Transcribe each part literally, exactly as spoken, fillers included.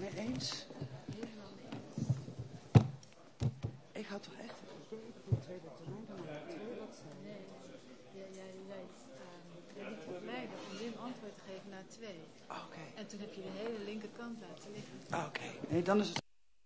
mee eens. Ik had toch echt het idee dat een tweede termijn dan maar twee bladzijden. Nee, jij, jij, jij, uh, jij liet je verleiden om Wim antwoord te geven na twee. Oké. Okay. En toen heb je de hele linkerkant laten liggen. Oké, okay. Nee, dan is het.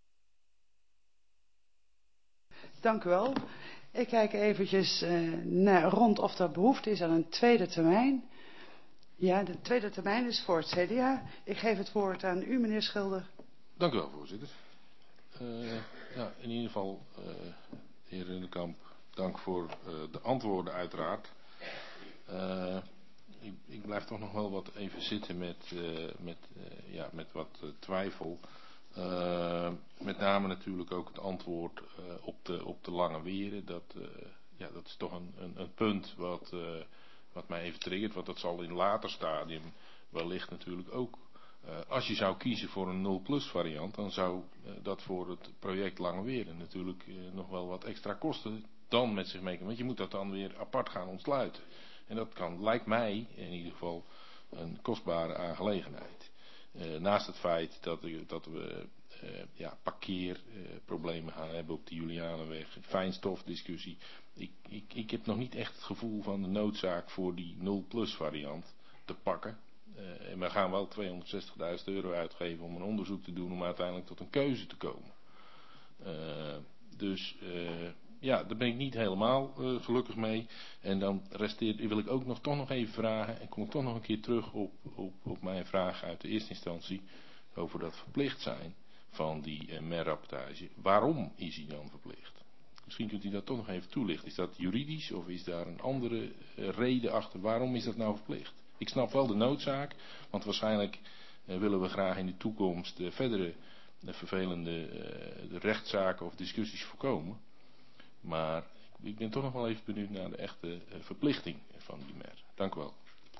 Dank u wel. Ik kijk eventjes uh, naar, rond of er behoefte is aan een tweede termijn. Ja, de tweede termijn is voor het C D A. Ik geef het woord aan u, meneer Schilder. Dank u wel, voorzitter. Uh, ja, in ieder geval, uh, de heer Rundekamp, dank voor uh, de antwoorden uiteraard. Uh, ik, ik blijf toch nog wel wat even zitten met, uh, met, uh, ja, met wat uh, twijfel. Uh, met name natuurlijk ook het antwoord uh, op, de, op de lange weren. Dat, uh, ja, dat is toch een, een, een punt wat, uh, wat mij even triggert. Want dat zal in een later stadium wellicht natuurlijk ook. Uh, als je zou kiezen voor een nul plus variant, dan zou uh, dat voor het project Lange Weren natuurlijk uh, nog wel wat extra kosten dan met zich meekomen. Want je moet dat dan weer apart gaan ontsluiten. En dat kan, lijkt mij in ieder geval, een kostbare aangelegenheid. Uh, naast het feit dat, dat we uh, ja, parkeerproblemen uh, gaan hebben op de Julianenweg, fijnstofdiscussie. Ik, ik, ik heb nog niet echt het gevoel van de noodzaak voor die nul plus variant te pakken. Uh, en we gaan wel tweehonderdzestigduizend euro uitgeven om een onderzoek te doen om uiteindelijk tot een keuze te komen. Uh, dus uh, ja, daar ben ik niet helemaal uh, gelukkig mee. En dan resteert, wil ik ook nog toch nog even vragen, en kom ik toch nog een keer terug op, op, op mijn vraag uit de eerste instantie over dat verplicht zijn van die uh, merrapportage. Waarom is hij dan verplicht? Misschien kunt u dat toch nog even toelichten. Is dat juridisch of is daar een andere uh, reden achter? Waarom is dat nou verplicht? Ik snap wel de noodzaak, want waarschijnlijk uh, willen we graag in de toekomst uh, verdere uh, vervelende uh, rechtszaken of discussies voorkomen. Maar ik ben toch nog wel even benieuwd naar de echte uh, verplichting van die mer. Dank u wel.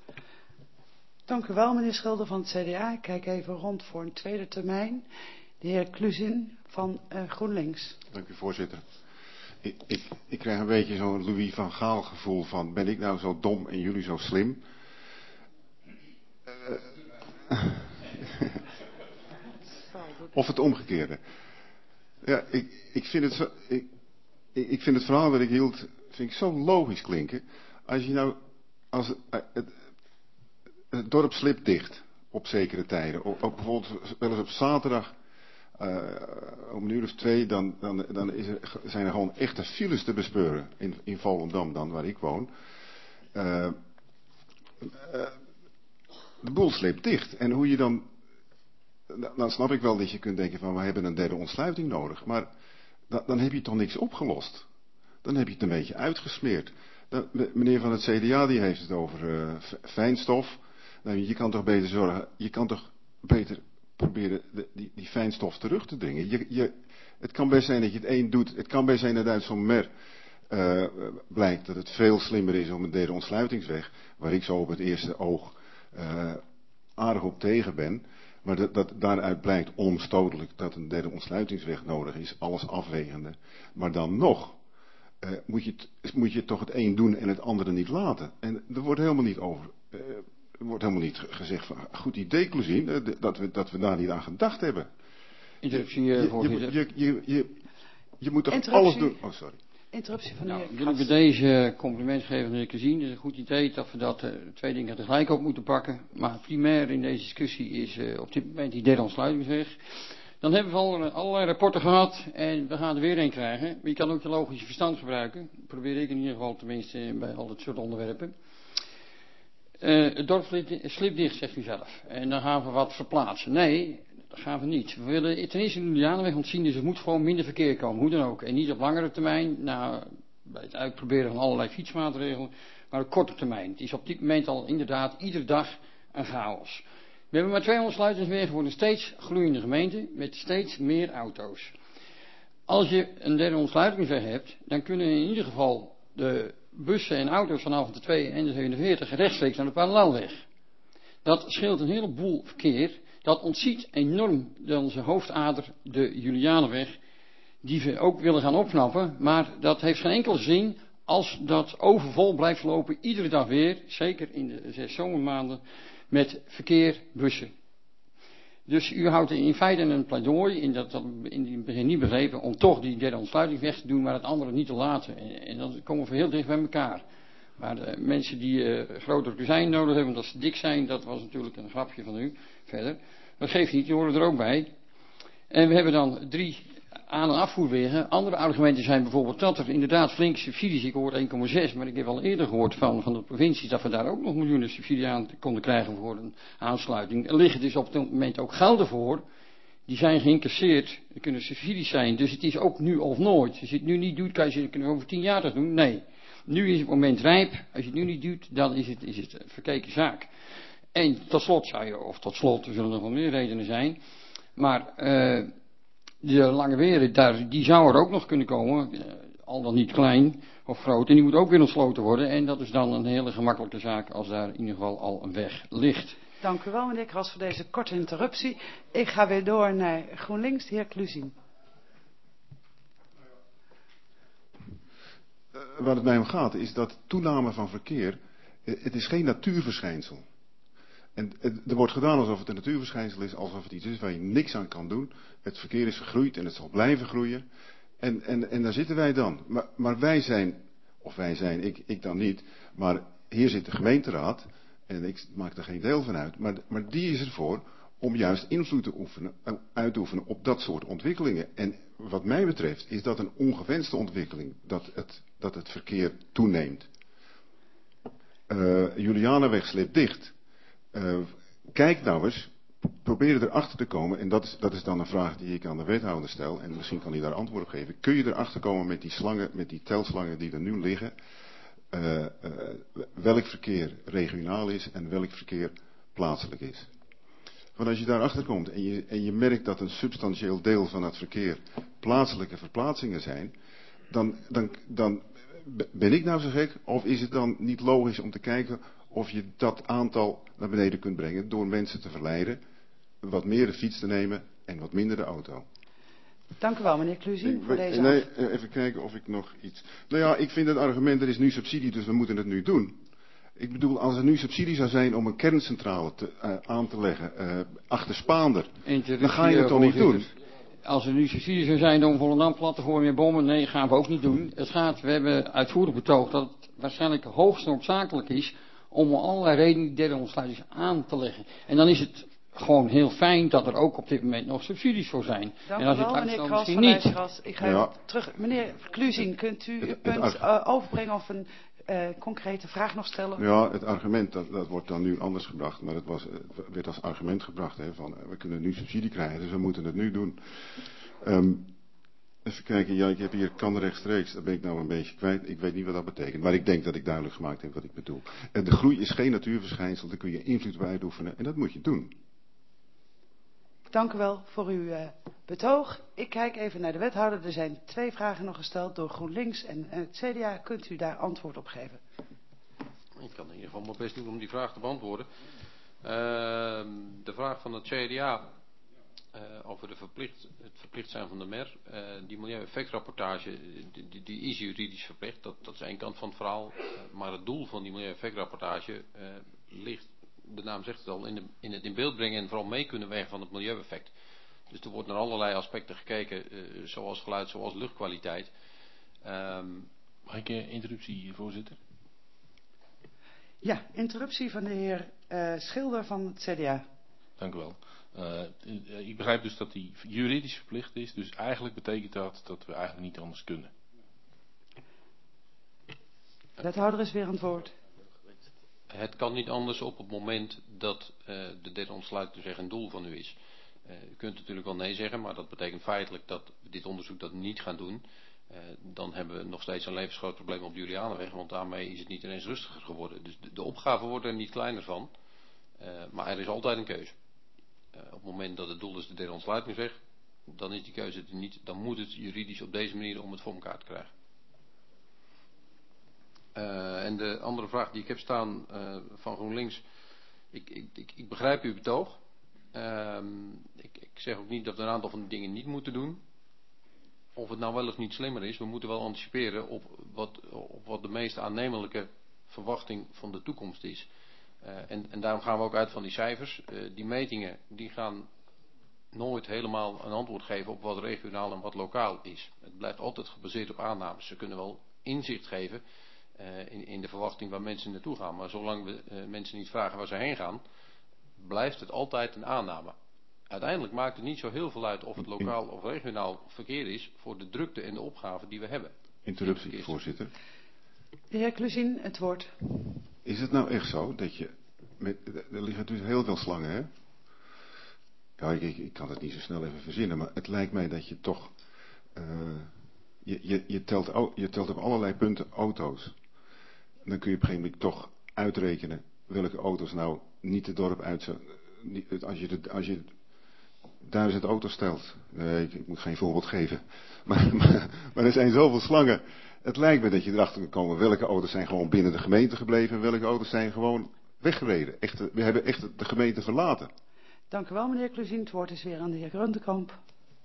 Dank u wel, meneer Schilder van het C D A. Ik kijk even rond voor een tweede termijn. De heer Kluzin van uh, GroenLinks. Dank u, voorzitter. Ik, ik, ik krijg een beetje zo'n Louis van Gaal gevoel van, ben ik nou zo dom en jullie zo slim? Uh, of het omgekeerde. Ja, ik, ik, vind het zo, ik, ik vind het verhaal dat ik hield, vind ik zo logisch klinken. Als je nou, als het, het, het dorp slipt dicht op zekere tijden. Ook, ook bijvoorbeeld wel eens op zaterdag, uh, om een uur of twee, dan, dan, dan is er, zijn er gewoon echte files te bespeuren. In, in Volendam dan, waar ik woon. Uh, uh, De boel sleept dicht. En hoe je dan, dan snap ik wel dat je kunt denken van we hebben een derde ontsluiting nodig. Maar dan, dan heb je toch niks opgelost. Dan heb je het een beetje uitgesmeerd. Dan, meneer van het C D A die heeft het over uh, fijnstof. Nou, je kan toch beter zorgen, je kan toch beter proberen de, die, die fijnstof terug te dringen. Je, je, het kan best zijn dat je het één doet. Het kan best zijn dat uit zo'n mer uh, blijkt dat het veel slimmer is om een derde ontsluitingsweg. Waar ik zo op het eerste oog Uh, aardig op tegen ben, maar dat, dat, daaruit blijkt onomstotelijk dat een derde ontsluitingsweg nodig is, alles afwegende. Maar dan nog uh, moet, je het, moet je toch het een doen en het andere niet laten. En er wordt helemaal niet over, uh, er wordt helemaal niet gezegd van goed idee, Kloezien, uh, dat, we, dat we daar niet aan gedacht hebben. Interruptie, uh, voorzitter. Je, je, je, je, je moet toch alles doen. Oh, sorry. Interruptie van nou, de wil ik bij deze compliment geven aan de heer Kluzien. Het is een goed idee dat we dat uh, twee dingen tegelijk op moeten pakken. Maar primair in deze discussie is uh, op dit moment die derde ontsluitingsweg. Dan hebben we al uh, allerlei rapporten gehad en we gaan er weer een krijgen. Maar je kan ook je logische verstand gebruiken. Dat probeer ik in ieder geval tenminste bij al dit soort onderwerpen. Uh, het dorp slipt dicht, zegt u zelf. En dan gaan we wat verplaatsen. Nee, dat gaan we niet. We willen ten eerste de Julianenweg ontzien, dus er moet gewoon minder verkeer komen, hoe dan ook. En niet op langere termijn, nou, bij het uitproberen van allerlei fietsmaatregelen, maar op korte termijn. Het is op dit moment al inderdaad iedere dag een chaos. We hebben maar twee ontsluitingswegen voor een steeds groeiende gemeente met steeds meer auto's. Als je een derde ontsluitingsweg hebt, dan kunnen in ieder geval de bussen en auto's vanaf de twee en de zevenenveertig rechtstreeks naar de parallelweg. Dat scheelt een heleboel verkeer. Dat ontziet enorm onze hoofdader, de Julianenweg, die we ook willen gaan opknappen. Maar dat heeft geen enkele zin als dat overvol blijft lopen, iedere dag weer, zeker in de zes zomermaanden, met verkeer, bussen. Dus u houdt in feite een pleidooi, in dat, dat in het begin niet begrepen, om toch die derde ontsluiting weg te doen, maar het andere niet te laten. En, en dan komen we heel dicht bij elkaar. Maar de mensen die uh, grotere kozijn nodig hebben omdat ze dik zijn, dat was natuurlijk een grapje van u verder. Dat geeft niet, die horen er ook bij. En we hebben dan drie aan- en afvoerwegen. Andere argumenten zijn bijvoorbeeld dat er inderdaad flinke subsidies, ik hoor één komma zes, maar ik heb al eerder gehoord van, van de provincies dat we daar ook nog miljoenen subsidie aan konden krijgen voor een aansluiting. Er liggen dus op dit moment ook gelden voor, die zijn geïncasseerd, er kunnen subsidies zijn, dus het is ook nu of nooit. Als je het nu niet doet, kan je zeggen, kunnen we over tien jaar dat doen? Nee. Nu is het moment rijp, als je het nu niet doet, dan is het, is het een verkeken zaak. En tot slot zou je, of tot slot, er zullen nog wel meer redenen zijn, maar uh, de Lange Weren, daar, die zou er ook nog kunnen komen, uh, al dan niet klein of groot, en die moet ook weer ontsloten worden. En dat is dan een hele gemakkelijke zaak als daar in ieder geval al een weg ligt. Dank u wel, meneer Kras, voor deze korte interruptie. Ik ga weer door naar GroenLinks, de heer Kluzien. Uh, waar het mij om gaat is dat toename van verkeer, uh, het is geen natuurverschijnsel. En er wordt gedaan alsof het een natuurverschijnsel is, alsof het iets is waar je niks aan kan doen. Het verkeer is gegroeid en het zal blijven groeien. En, en, en daar zitten wij dan. Maar, maar wij zijn, of wij zijn, ik, ik dan niet, maar hier zit de gemeenteraad, en ik maak er geen deel van uit, maar, maar die is ervoor om juist invloed te oefenen, uit te oefenen op dat soort ontwikkelingen. En wat mij betreft is dat een ongewenste ontwikkeling, dat het, dat het verkeer toeneemt. Uh, Julianaweg sleept dicht. Uh, kijk nou eens, probeer erachter te komen, en dat is, dat is dan een vraag die ik aan de wethouder stel, en misschien kan hij daar antwoord op geven. Kun je erachter komen met die slangen, met die telslangen die er nu liggen, uh, uh, welk verkeer regionaal is en welk verkeer plaatselijk is? Want als je daarachter komt en je, en je merkt dat een substantieel deel van het verkeer plaatselijke verplaatsingen zijn, dan, dan, dan ben ik nou zo gek, of is het dan niet logisch om te kijken of je dat aantal naar beneden kunt brengen door mensen te verleiden wat meer de fiets te nemen en wat minder de auto. Dank u wel, meneer Kluzien, voor deze Nee, even kijken of ik nog iets... Nou ja, ik vind het argument, er is nu subsidie, dus we moeten het nu doen. Ik bedoel, als er nu subsidie zou zijn om een kerncentrale te, uh, aan te leggen, uh, achter Spaander, dan ga je het toch niet doen? Als er nu subsidie zou zijn om Volendam plat te gooien met bommen, nee, gaan we ook niet doen. Het gaat, we hebben uitvoerig betoogd dat het waarschijnlijk hoogst noodzakelijk is om allerlei redenen die derde ontsluiting aan te leggen. En dan is het gewoon heel fijn dat er ook op dit moment nog subsidies voor zijn. Dank en als u wel, het meneer uitstel Kras van misschien niet. Lijstgras. Ik ga Ja. terug. Meneer Kluzien, kunt u uw Het- punt het uh, overbrengen of een uh, concrete vraag nog stellen? Ja, het argument, dat, dat wordt dan nu anders gebracht, maar het, was, het werd als argument gebracht, hè, van uh, we kunnen nu subsidie krijgen, dus we moeten het nu doen. Um, even kijken, ja, ik heb hier kan rechtstreeks, dat ben ik nou een beetje kwijt, ik weet niet wat dat betekent, maar ik denk dat ik duidelijk gemaakt heb wat ik bedoel. En de groei is geen natuurverschijnsel, daar kun je invloed bij uitoefenen en dat moet je doen. Dank u wel voor uw uh, betoog. Ik kijk even naar de wethouder. Er zijn twee vragen nog gesteld door GroenLinks en, en het C D A. Kunt u daar antwoord op geven? Ik kan in ieder geval mijn best doen om die vraag te beantwoorden. Uh, de vraag van het C D A uh, over de verplicht, het verplicht zijn van de M E R. Uh, die milieueffectrapportage, die, die, die is juridisch verplicht. Dat, dat is één kant van het verhaal. Uh, maar het doel van die milieueffectrapportage uh, ligt, de naam zegt het al, in, de, in het in beeld brengen en vooral mee kunnen wegen van het milieueffect. Dus er wordt naar allerlei aspecten gekeken, uh, zoals geluid, zoals luchtkwaliteit. Um, Mag ik uh, interruptie, voorzitter? Ja, interruptie van de heer uh, Schilder van het C D A. Dank u wel. Uh, ik begrijp dus dat die juridisch verplicht is, dus eigenlijk betekent dat dat we eigenlijk niet anders kunnen. Wethouder is weer aan het woord. Het kan niet anders op het moment dat uh, de derde ontsluiting zeg een doel van u is. Uh, u kunt natuurlijk wel nee zeggen, maar dat betekent feitelijk dat we dit onderzoek dat niet gaan doen. Uh, dan hebben we nog steeds een levensgroot probleem op de Julianaweg, want daarmee is het niet ineens rustiger geworden. Dus de, de opgaven worden er niet kleiner van, uh, maar er is altijd een keuze. Uh, op het moment dat het doel is de derde ontsluitingsweg, dan is die keuze er niet. Dan moet het juridisch op deze manier om het voor elkaar te krijgen. Uh, en de andere vraag die ik heb staan uh, van GroenLinks, ik, ik, ik, ik begrijp uw betoog. Uh, ik, ik zeg ook niet dat we een aantal van die dingen niet moeten doen. Of het nou wel of niet slimmer is, we moeten wel anticiperen op wat, op wat de meest aannemelijke verwachting van de toekomst is. Uh, en, en daarom gaan we ook uit van die cijfers. Uh, die metingen die gaan nooit helemaal een antwoord geven op wat regionaal en wat lokaal is. Het blijft altijd gebaseerd op aannames. Ze kunnen wel inzicht geven uh, in, in de verwachting waar mensen naartoe gaan. Maar zolang we uh, mensen niet vragen waar ze heen gaan, blijft het altijd een aanname. Uiteindelijk maakt het niet zo heel veel uit of het lokaal of regionaal verkeer is voor de drukte en de opgaven die we hebben. Interruptie, voorzitter. De heer Cluzien, het woord. Is het nou echt zo dat je... Met, er liggen dus heel veel slangen, hè? Ja, ik, ik kan het niet zo snel even verzinnen, maar het lijkt mij dat je toch... Uh, je, je, je, telt, je telt op allerlei punten auto's. En dan kun je op een gegeven moment toch uitrekenen welke auto's nou niet het dorp uit zijn. Als je, de, als je duizend auto's stelt. Nee, ik, ik moet geen voorbeeld geven. Maar, maar, maar er zijn zoveel slangen. Het lijkt me dat je erachter kan komen welke auto's zijn gewoon binnen de gemeente gebleven en welke auto's zijn gewoon weggereden. Echt, we hebben echt de gemeente verlaten. Dank u wel, meneer Cluzien. Het woord is weer aan de heer Gruntekamp.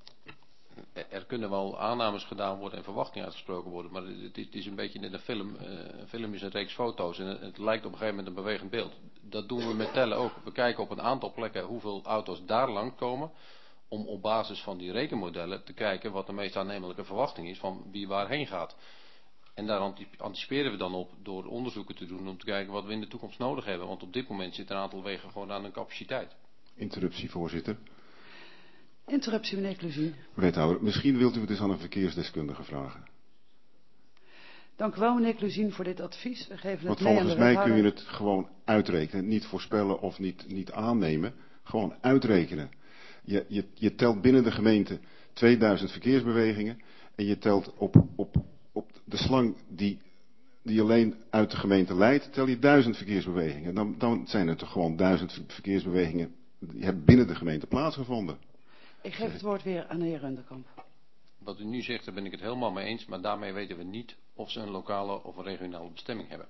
Er kunnen wel aannames gedaan worden en verwachtingen uitgesproken worden, maar het is, het is een beetje net een film. Een film is een reeks foto's en het lijkt op een gegeven moment een bewegend beeld. Dat doen we met tellen ook. We kijken op een aantal plekken hoeveel auto's daar lang komen, om op basis van die rekenmodellen te kijken wat de meest aannemelijke verwachting is van wie waarheen gaat. En daar anticiperen we dan op door onderzoeken te doen om te kijken wat we in de toekomst nodig hebben. Want op dit moment zit een aantal wegen gewoon aan hun capaciteit. Interruptie, voorzitter. Interruptie, meneer Cluzien. Wethouder, misschien wilt u het eens aan een verkeersdeskundige vragen. Dank u wel, meneer Cluzien, voor dit advies. We geven Want het mee aan de volgens mij kun je wethouder. het gewoon uitrekenen. Niet voorspellen of niet, niet aannemen. Gewoon uitrekenen. Je, je, je telt binnen de gemeente tweeduizend verkeersbewegingen. En je telt op, op, op de slang die, die alleen uit de gemeente leidt, tel je duizend verkeersbewegingen. Dan, dan zijn er toch gewoon duizend verkeersbewegingen die hebben binnen de gemeente plaatsgevonden. Ik geef het woord weer aan de heer Rundekamp. Wat u nu zegt, daar ben ik het helemaal mee eens, maar daarmee weten we niet of ze een lokale of een regionale bestemming hebben.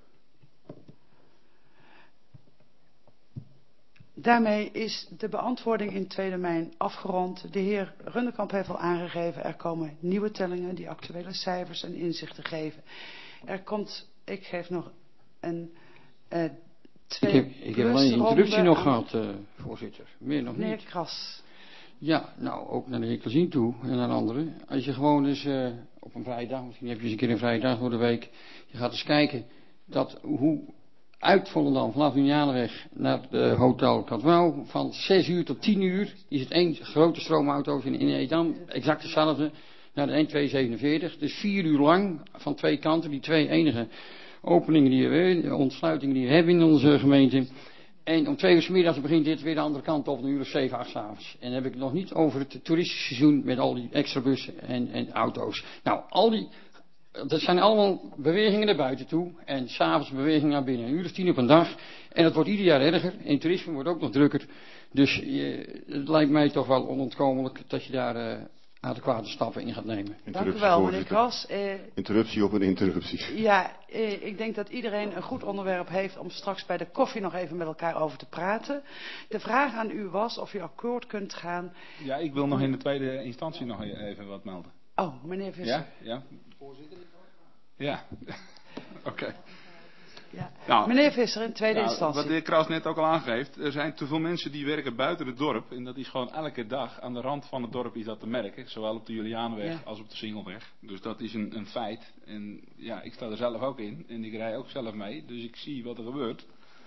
Daarmee is de beantwoording in tweede termijn afgerond. De heer Rundekamp heeft al aangegeven, er komen nieuwe tellingen die actuele cijfers en inzichten geven. Er komt, ik geef nog een uh, twee Ik heb, ik heb alleen een introductie nog gehad, uh, voorzitter. Meer nog meneer niet. Kras. Ja, nou, ook naar de heer Cluzien toe en naar anderen. Als je gewoon dus uh, op een vrijdag, misschien heb je eens een keer een vrijdag door de week, je gaat eens kijken dat hoe uit Volendam vanaf de Julianenweg naar de Hotel Katwouw van zes uur tot tien uur is het één grote stroomauto's in, in Edam, exact hetzelfde, naar de N twee zevenenveertig. Dus vier uur lang van twee kanten, die twee enige openingen die we hebben, ontsluitingen die we hebben in onze gemeente. En om twee uur 's middags begint dit weer de andere kant op, een uur of zeven, acht 's avonds. En dan heb ik het nog niet over het toeristische seizoen met al die extra bussen en, en auto's. Nou, al die, dat zijn allemaal bewegingen naar buiten toe. En s'avonds bewegingen naar binnen. Een uur of tien op een dag. En dat wordt ieder jaar erger. En toerisme wordt ook nog drukker. Dus je, het lijkt mij toch wel onontkomelijk dat je daar uh, adequate stappen in gaat nemen. Dank u wel, meneer Kras. Uh, interruptie op een interruptie. Ja, uh, ik denk dat iedereen een goed onderwerp heeft om straks bij de koffie nog even met elkaar over te praten. De vraag aan u was of u akkoord kunt gaan. Ja, ik wil nog in de tweede instantie nog even wat melden. Oh, meneer Visser. Ja, ja. Voorzitter. Ja, oké. Okay. Ja. Nou, meneer Visser, in tweede nou, instantie. Wat de heer Kraus net ook al aangeeft, er zijn te veel mensen die werken buiten het dorp. En dat is gewoon elke dag aan de rand van het dorp is dat te merken. Zowel op de Julianenweg ja. als op de Singelweg. Dus dat is een, een feit. En ja, ik sta er zelf ook in. En ik rij ook zelf mee. Dus ik zie wat er gebeurt.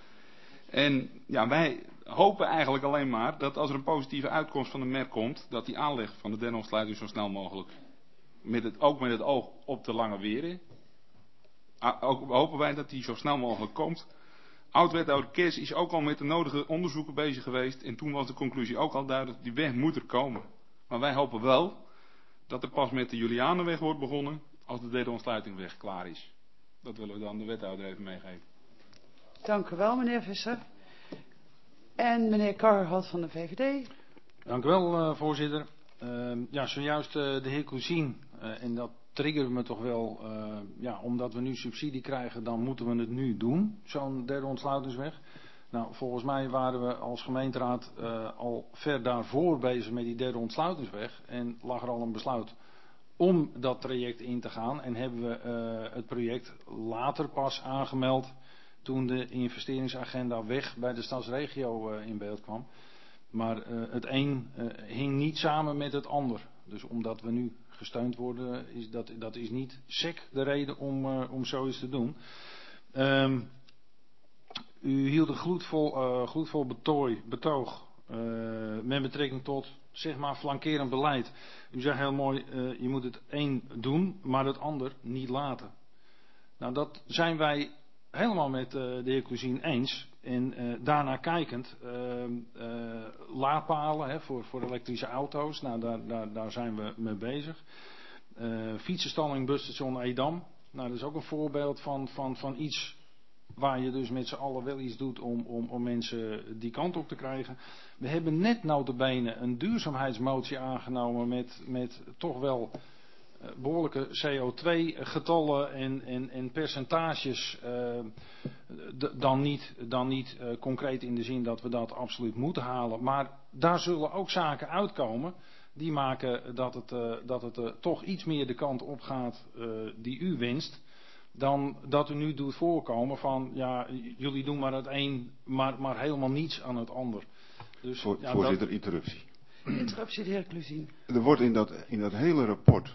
En ja, wij hopen eigenlijk alleen maar dat als er een positieve uitkomst van de M E R komt, dat die aanleg van de derde ontsluiting zo snel mogelijk, met het, ook met het oog op de Lange Weren, ook hopen wij dat die zo snel mogelijk komt. Oud-wethouder Kers is ook al met de nodige onderzoeken bezig geweest. En toen was de conclusie ook al duidelijk, die weg moet er komen. Maar wij hopen wel dat er pas met de Julianenweg wordt begonnen als de derde ontsluitingweg klaar is. Dat willen we dan de wethouder even meegeven. Dank u wel, meneer Visser. En meneer Karholt van de V V D. Dank u wel, uh, voorzitter. Uh, ja, zojuist uh, de heer Cluzien, uh, en dat triggert me toch wel, uh, ja, omdat we nu subsidie krijgen, dan moeten we het nu doen, zo'n derde ontsluitingsweg. Nou, volgens mij waren we als gemeenteraad uh, al ver daarvoor bezig met die derde ontsluitingsweg en lag er al een besluit om dat traject in te gaan en hebben we uh, het project later pas aangemeld toen de investeringsagenda weg bij de stadsregio uh, in beeld kwam. Maar uh, het een uh, hing niet samen met het ander. Dus omdat we nu gesteund worden, is dat, dat is niet sec de reden om, uh, om zoiets te doen. Um, u hield een gloedvol, uh, gloedvol betooi, betoog uh, met betrekking tot, zeg maar, flankerend beleid. U zegt heel mooi, uh, je moet het een doen, maar het ander niet laten. Nou, dat zijn wij helemaal met uh, de heer Cousine eens. En uh, daarna kijkend, uh, uh, laadpalen hè, voor, voor elektrische auto's, nou, daar, daar, daar zijn we mee bezig. Uh, fietsenstalling, busstation Edam. Nou, dat is ook een voorbeeld van, van, van iets waar je dus met z'n allen wel iets doet om, om, om mensen die kant op te krijgen. We hebben net nota bene een duurzaamheidsmotie aangenomen met, met toch wel uh, behoorlijke C O twee getallen en, en, en percentages. Uh, d- dan niet, dan niet uh, concreet in de zin dat we dat absoluut moeten halen. Maar daar zullen ook zaken uitkomen die maken dat het, uh, dat het uh, toch iets meer de kant op gaat uh, die u wenst. Dan dat u nu doet voorkomen van, ja, jullie doen maar het een, maar, maar helemaal niets aan het ander. Dus, Voor, ja, voorzitter, dat... interruptie. Interruptie, de heer Cluzien. Er wordt in dat, in dat hele rapport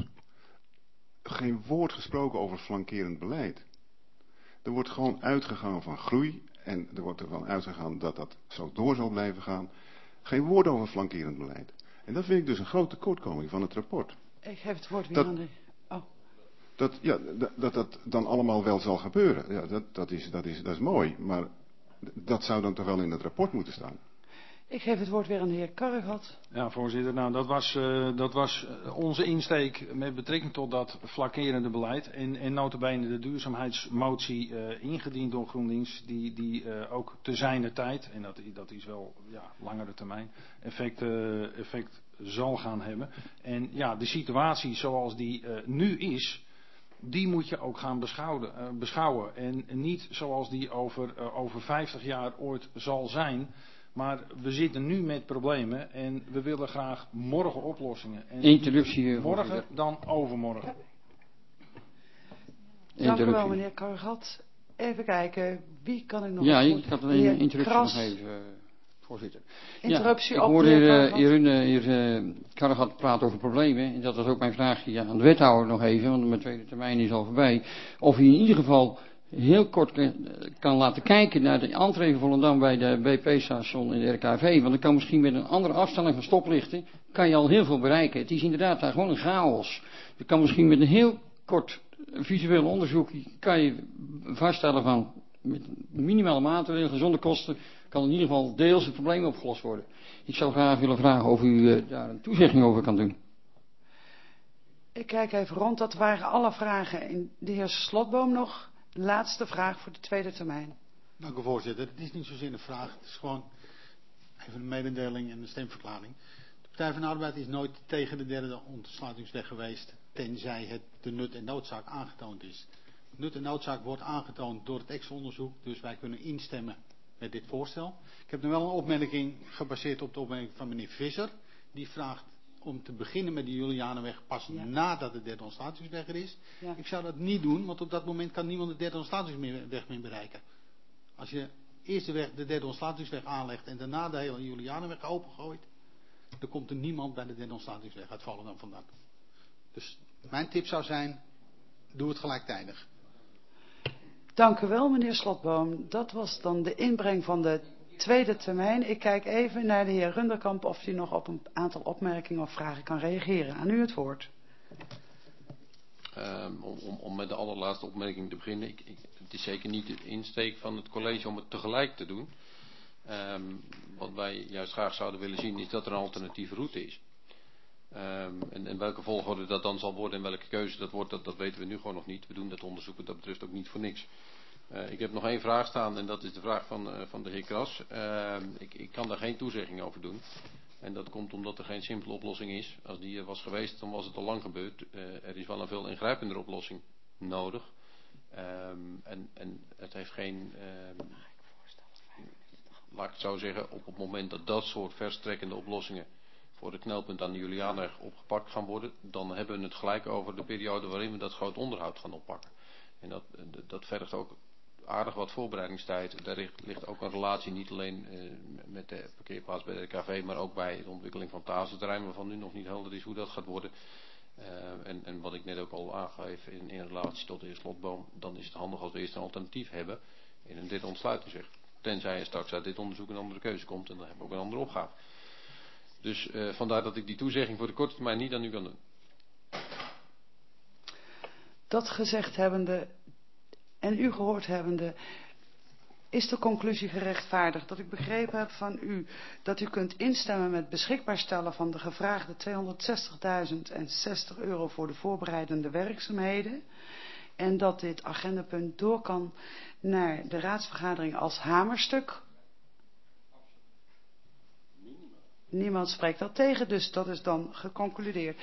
geen woord gesproken over flankerend beleid. Er wordt gewoon uitgegaan van groei en er wordt ervan uitgegaan dat dat zo door zal blijven gaan. Geen woord over flankerend beleid. En dat vind ik dus een grote tekortkoming van het rapport. Ik geef het woord weer Dat, aan de... Oh. Dat, ja, dat, dat dat dan allemaal wel zal gebeuren. Ja, dat, dat, is, dat, is, dat is mooi. Maar dat zou dan toch wel in het rapport moeten staan. Ik geef het woord weer aan de heer Karregat. Ja, voorzitter. Nou, dat was, uh, dat was onze insteek met betrekking tot dat flankerende beleid. En, en nota bene de duurzaamheidsmotie uh, ingediend door GroenLinks. Die, die uh, ook te zijner tijd, en dat, dat is wel ja, langere termijn, effect, uh, effect zal gaan hebben. En ja, de situatie zoals die uh, nu is, die moet je ook gaan beschouwen. Uh, beschouwen. En niet zoals die over, uh, over vijftig jaar ooit zal zijn. Maar we zitten nu met problemen en we willen graag morgen oplossingen. En Interruptie. Morgen voorzitter. dan overmorgen. Dank u wel, meneer Karregat. Even kijken, wie kan ik nog... Ja, ik had een heer interruptie Kras. nog even, uh, voorzitter. Interruptie ja, op ik hoorde meneer hier, uh, hier, hier uh, Karregat praten over problemen. En dat was ook mijn vraag ja, aan de wethouder nog even, want mijn tweede termijn is al voorbij. Of hij in ieder geval heel kort kan laten kijken naar de entree van Volendam bij de B P-station in de R K V. Want dan kan misschien met een andere afstelling van stoplichten, kan je al heel veel bereiken. Het is inderdaad daar gewoon een chaos. Je kan misschien met een heel kort visueel onderzoek, kan je vaststellen van, met minimale maatregelen, zonder kosten, kan in ieder geval deels het probleem opgelost worden. Ik zou graag willen vragen of u uh, daar een toezegging over kan doen. Ik kijk even rond, dat waren alle vragen. En de heer Slotboom nog. Laatste vraag voor de tweede termijn. Dank u, voorzitter. Het is niet zozeer een vraag. Het is gewoon even een mededeling en een stemverklaring. De Partij van de Arbeid is nooit tegen de derde ontsluitingsweg geweest, tenzij het de nut en noodzaak aangetoond is. Nut en noodzaak wordt aangetoond door het ex-onderzoek, dus wij kunnen instemmen met dit voorstel. Ik heb nu wel een opmerking gebaseerd op de opmerking van meneer Visser. Die vraagt om te beginnen met de Julianenweg pas ja. nadat de derde ontsluitingsweg er is. Ja. Ik zou dat niet doen, want op dat moment kan niemand de derde ontsluitingsweg meer bereiken. Als je eerst de, weg, de derde ontsluitingsweg aanlegt en daarna de hele Julianenweg opengooit, dan komt er niemand bij de derde ontsluitingsweg uit Volendam vandaan. Dus mijn tip zou zijn, doe het gelijktijdig. Dank u wel, meneer Slotboom. Dat was dan de inbreng van de tweede termijn. Ik kijk even naar de heer Runderkamp of hij nog op een aantal opmerkingen of vragen kan reageren. Aan u het woord. Um, om, om, om met de allerlaatste opmerking te beginnen. Ik, ik, het is zeker niet de insteek van het college om het tegelijk te doen. Um, wat wij juist graag zouden willen zien is dat er een alternatieve route is. Um, en, en welke volgorde dat dan zal worden en welke keuze dat wordt, dat, dat weten we nu gewoon nog niet. We doen dat onderzoek wat dat betreft ook niet voor niks. Uh, ik heb nog één vraag staan en dat is de vraag van, uh, van de heer Kras. Uh, ik, ik kan daar geen toezegging over doen. En dat komt omdat er geen simpele oplossing is. Als die er was geweest, dan was het al lang gebeurd. Uh, er is wel een veel ingrijpendere oplossing nodig. Um, en, en het heeft geen... Um, laat ik het zo zeggen, op het moment dat dat soort verstrekkende oplossingen voor het knelpunt aan de Julianenweg opgepakt gaan worden, dan hebben we het gelijk over de periode waarin we dat groot onderhoud gaan oppakken. En dat, dat vergt ook aardig wat voorbereidingstijd. Daar ligt, ligt ook een relatie niet alleen uh, met de parkeerplaats bij de R K V, maar ook bij de ontwikkeling van het Tazenterrein, waarvan nu nog niet helder is hoe dat gaat worden. Uh, en, en wat ik net ook al aangeef in, in relatie tot de heer Slotboom, dan is het handig als we eerst een alternatief hebben in een derde ontsluitingsweg. Tenzij er straks uit dit onderzoek een andere keuze komt en dan hebben we ook een andere opgave. Dus uh, vandaar dat ik die toezegging voor de korte termijn niet aan u kan doen. Dat gezegd hebbende en u gehoord hebbende, is de conclusie gerechtvaardigd dat ik begrepen heb van u dat u kunt instemmen met beschikbaar stellen van de gevraagde tweehonderdzestigduizend zestig euro voor de voorbereidende werkzaamheden en dat dit agendapunt door kan naar de raadsvergadering als hamerstuk. Niemand spreekt dat tegen, dus dat is dan geconcludeerd.